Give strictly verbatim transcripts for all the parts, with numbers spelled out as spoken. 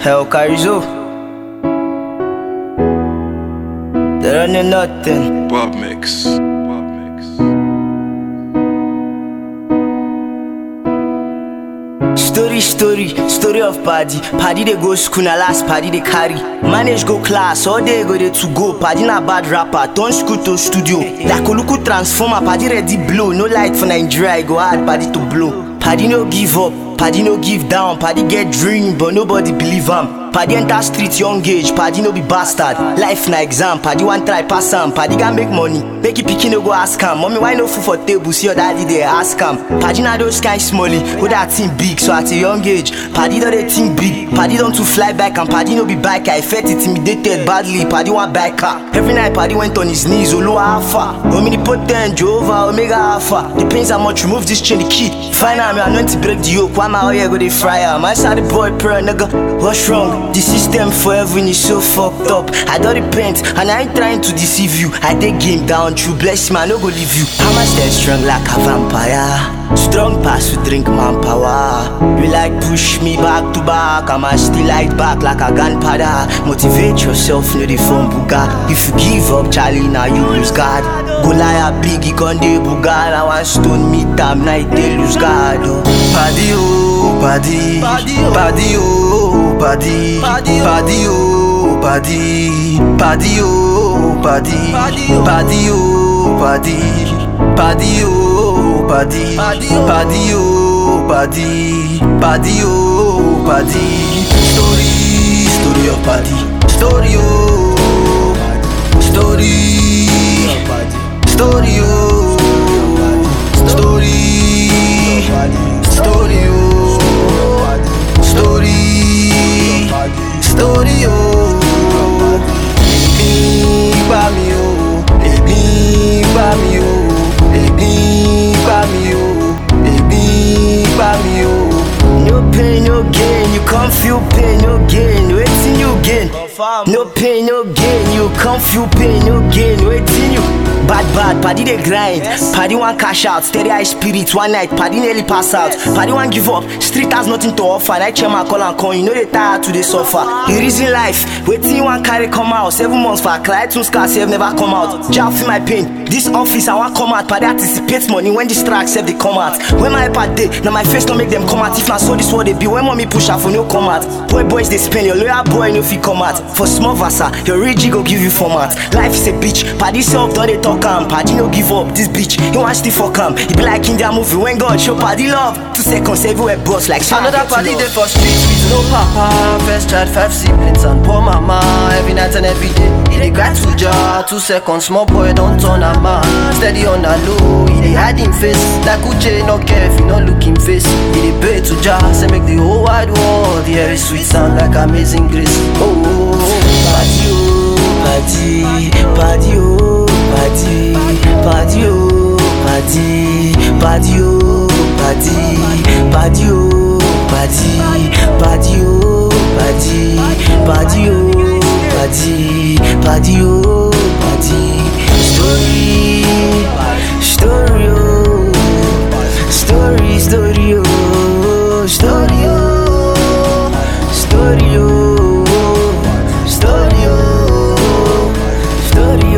El Carizo. There ain't nothing. Bob Mix. Bob Mix. Story, story, story of party. Party they go school, na last party they carry. Manage go class, all day go they to go. Party na bad rapper, turn school to studio. Like Oluku transformer, party ready blow. No light for Nigeria, I go hard party to blow. Party no give up, party no give down. Party get dream, but nobody believe am. Party enter street young age, party no be bastard. Life na exam, party one try pass am. Party can make money, make it pikin no go ask am. Mommy why no food for table, see your daddy they ask am. Party na those kind smallie, go that thing big. So at a young age, party don't they think big. Party don't to fly back and party no be biker. I felt intimidated badly, party one biker. Every night party went on his knees, Olo Alpha, omnipotent, Jehovah, Omega Alpha. Depends how much remove this chain the key. Final me I know to break the yoke, why my oh yeah go they fry am. I saw the boy prayer nigga, what's wrong? The system for everyone is so fucked up. I don't repent and I ain't trying to deceive you. I take game down true, bless me, I no go leave you. I'm a stay strong like a vampire. Strong pass to drink manpower. You like push me back to back, I'm a still light back like a gunpowder. Motivate yourself, no the phone buga. If you give up, Charlie, now you lose God. Go lie a biggie con de buga. I want stone me time night they lose God. Oh. Paddy oh, paddy, paddy oh, paddy, paddy oh, paddy, paddy oh, paddy, paddy oh, paddy, paddy oh, paddy, paddy oh, paddy, paddy oh, paddy. Story, story of paddy, story oh, story, story oh, story, story oh, story, story oh. Ebi pa mi o, ebi pa mi o, ebi pa mi o, ebi pa mi o. No pain, no gain, you can't feel pain, no gain. Waiting you gain. No pain, no gain, you can't feel pain, no gain. Waiting you. Bad, bad, party they grind. Yes. Party one cash out, steady high spirit. One night, party nearly pass out. Party one give up, street has nothing to offer. Night chairman call and call, you know they tired to the suffer. The reason life, waiting one carry come out. Seven months for a cry, two scars have never come out. Jah feel my pain. This office I want come out, party anticipates money when this tracks have they come out. When my iPad day, now my face don't make them come out. If not so this what they be, when mommy push out for no come out. Boy boys they spend, your lawyer boy no fee come out. For small vasa, your rigi go give you format. Life is a bitch, party self don't they talk am. Party no give up, this bitch, he wants to fuck am. He be like in their movie, when God show party love. Two seconds everywhere boss like another party they for streets with no papa. First child, five siblings and poor mama. Every night and every day, he dey grateful jar. Two seconds, small boy don't turn a man. Steady on the low, he dey hide him face. Like Uche no care if he no look him face. He dey pay to jar, say make the whole wide world hear his sweet sound like Amazing Grace. Oh, oh, oh. Party oh, party, party oh, party, party oh, party, party oh, party, party oh, party, party oh, party, party oh, party, party oh, party. Story, story oh, story, story oh, story oh, story oh, story oh, story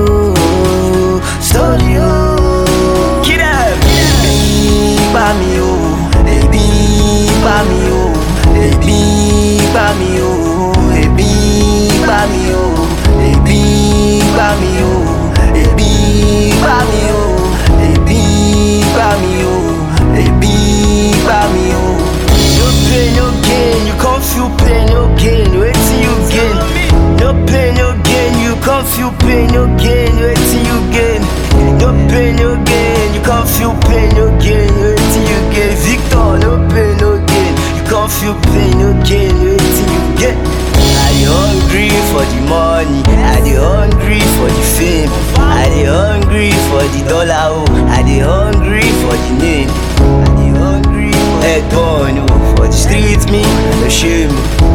oh, story oh. Get up! Ebi pa mi o, ebi pa mi o, ebi pa mi o, ebi pa mi o, ebi pa mi o, ebi pa mi o, ebi pa mi o, ebi pa mi o. No pain, no gain, you can't feel pain, no gain. Waiting you gain. No pain, no gain, you can't feel pain, no gain. Waiting you gain. No pain, no gain, you can't feel pain, no gain. Waiting you gain. Victor, no pain, no gain, you can't feel pain, no gain. Waiting you gain. Are you hungry for the money? Are you hungry for the fame? Are you hungry for the dollar? Oh, are you hungry for the name? Are you hungry for head born? Oh, for the streets, me, no shame.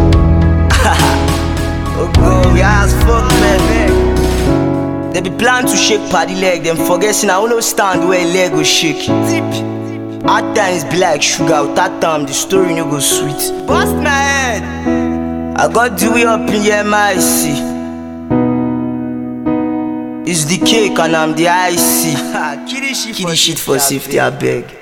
Oh God, we as fuck, man. They be plan to shake party leg, them forgetting I don't stand where leg go shake. Deep. Hard times be like sugar, without time the story no go sweet. Bust my head. I got the way up in the M I C. It's the cake and I'm the I C. Kill this shit for safety, I beg.